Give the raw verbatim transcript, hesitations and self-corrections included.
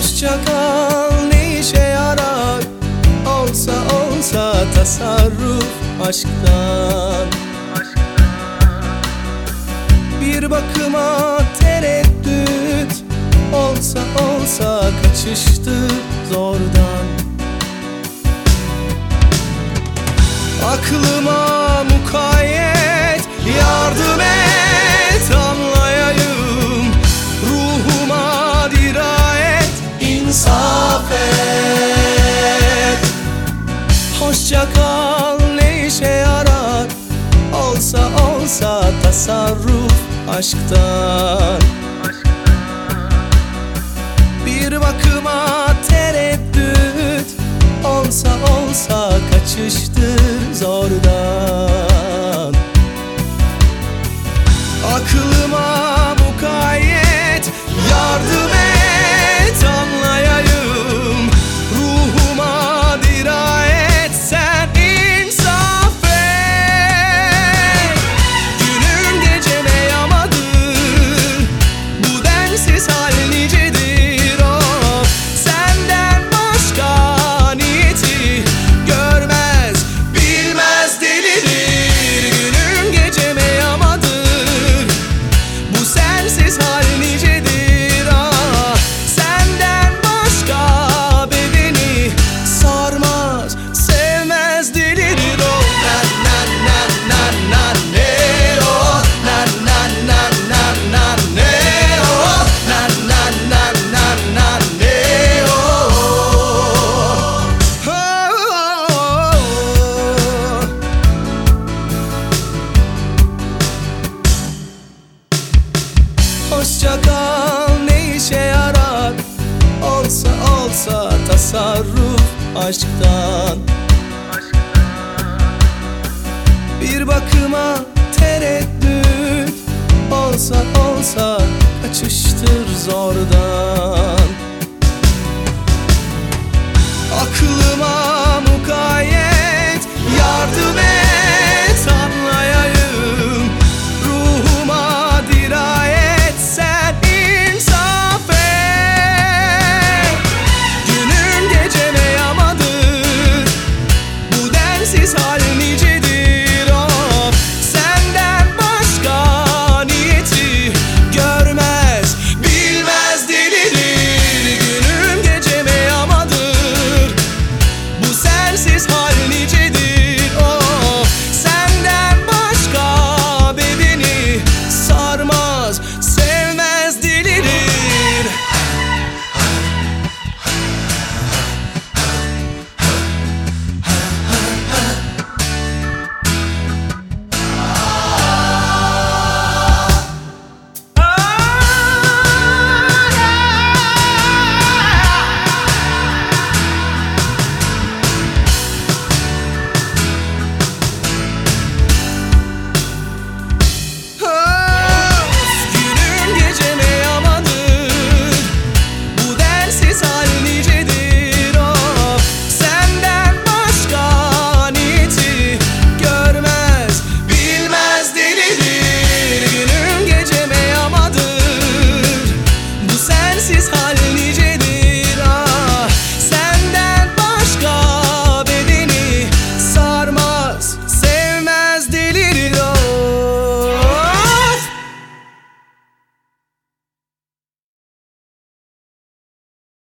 Hoşça kal ne işe yarar? Olsa olsa tasarruf aşktan. Bir bakıma tereddüt, olsa olsa kaçıştı zordan. Aklıma mukayyet, yardım et anlayayım. Ruhuma dirayet, insaf et. Hoşça kal ne işe yarar? Olsa olsa tasarruf aşktan. Bir bakıma tereddüt, olsa olsa kaçıştır zordan. Aklıma mukayyet, yardım et anlayayım. Ruhuma dirayet, sen insaf et. Günüm geceme yamadır, bu densiz hal nicedir o. Senden başka niyeti görmez, bilmez, delirir. Günüm geceme yamadır, bu sensiz hal nicedir ah. Senden başka bedeni sarmaz, sevmez, delirir o. Na na na na na ne o, na na na na na ne o, na na na na na ne o. Hoşça kal ne işe yarar? Olsa olsa tasarruf aşktan. Bir bakıma tereddüt, olsa olsa kaçıştır zordan. Aklıma